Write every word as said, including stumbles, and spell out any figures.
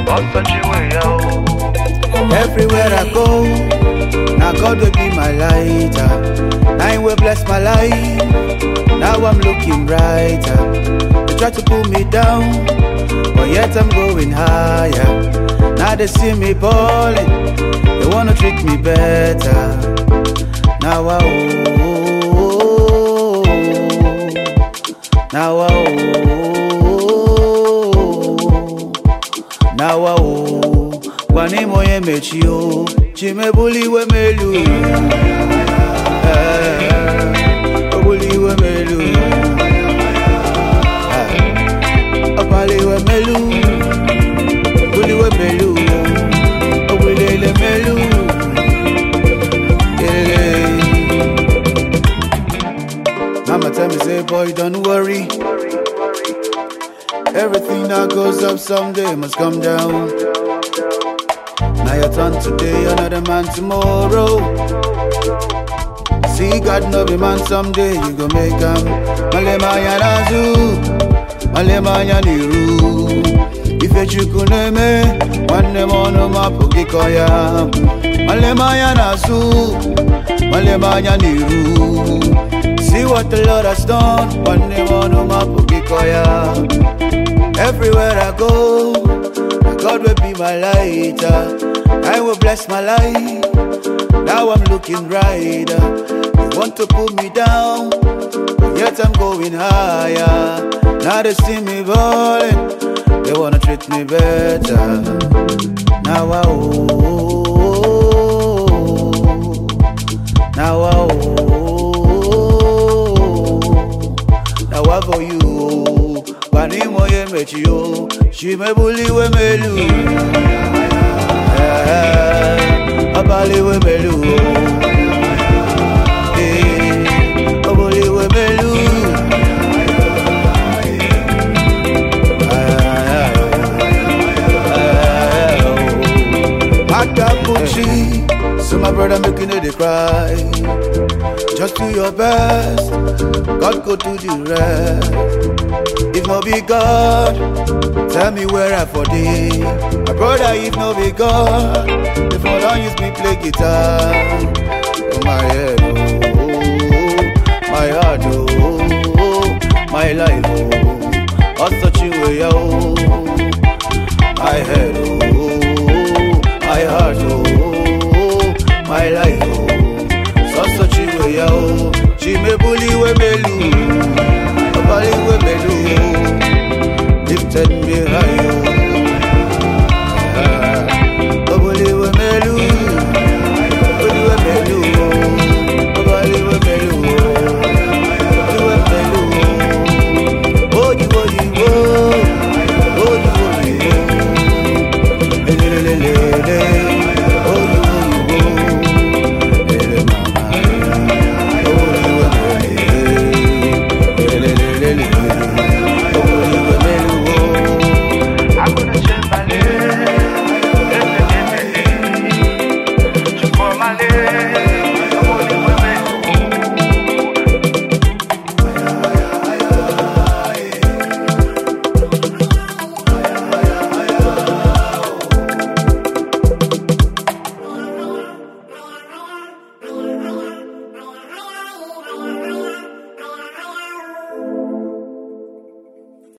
Everywhere I go, now God will be my lighter. Now He will bless my life. Now I'm looking brighter. They try to pull me down, but yet I'm going higher. Now they see me balling, they wanna treat me better. Now I oh, now I oh, now I oh. Wani moye mechi o, chimebuli we melu, obuli we melu, apali we melu, buli we melu, obuli le melu. Mama tell me say boy don't worry, everything that goes up someday must come down. Now your turn today, another man tomorrow. See God no be man someday, you go make him. Malema ya nazu, malema ya niru. Ife chukuneme, wane mono mapugi koya. Malema ya nazu, malema ya niru. See what the Lord has done, wane mono mapugi koya. Everywhere I go, God will be my lighter. I will bless my life. Now I'm looking brighter. They want to pull me down, but yet I'm going higher. Now they see me balling, they wanna treat me better. Now I oh, now I oh, now I for you. Bani moye mechi o, shimebuli we melu. Abali we melu, eh, abali we melu. Akapuchi, so my brother making it cry. Just do your best, God go do the rest. If no be God, tell me where I for day. My brother, if no be God, if I don't use me play guitar. Oh my head, oh, my heart, oh, my life, oh, all such a way, oh, my head, oh.